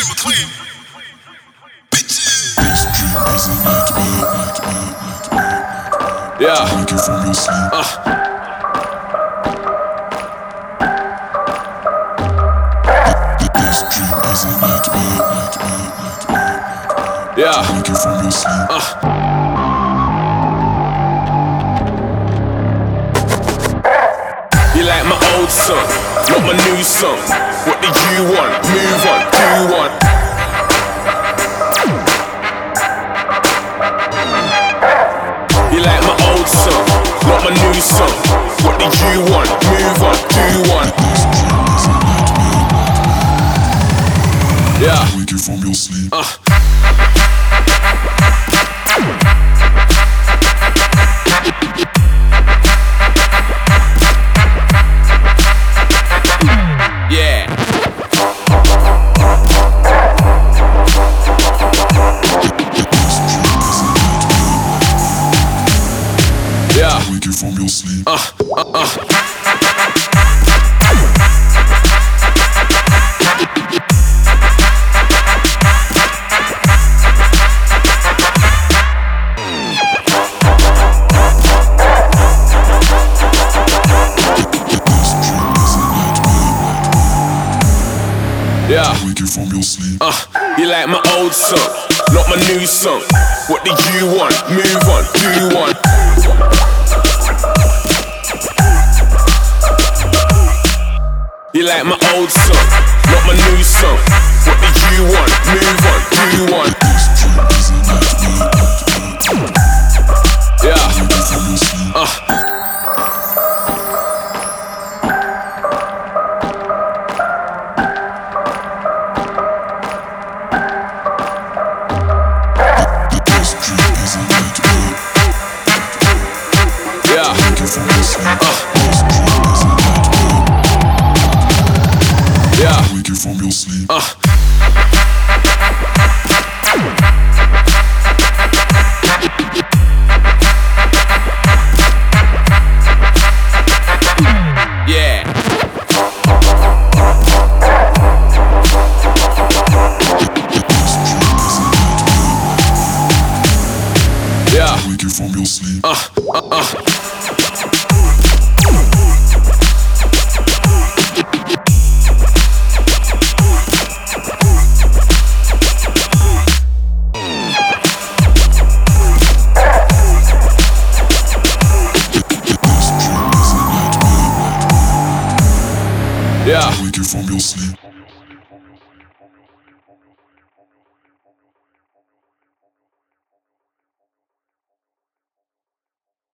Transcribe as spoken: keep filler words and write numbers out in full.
McLean. Bitches. Yeah. Uh. Yeah. Uh. You like my old song, not my new song. What did you want? Move on, do one. You like my old song, not my new song. What did you want? Move on, do one. Yeah. Wake you from your sleep. Uh. Yeah. Yeah. Wake you from your sleep. Uh, uh, uh. Yeah. Wake you from your sleep. Uh, you like my old song, not my new song. What did you want? Move on, do one. You like my old song, not my new song. What did you want? Move on, do one. Yeah. Uh. Yeah. Uh. Yeah. Wake you from your sleep. Uh.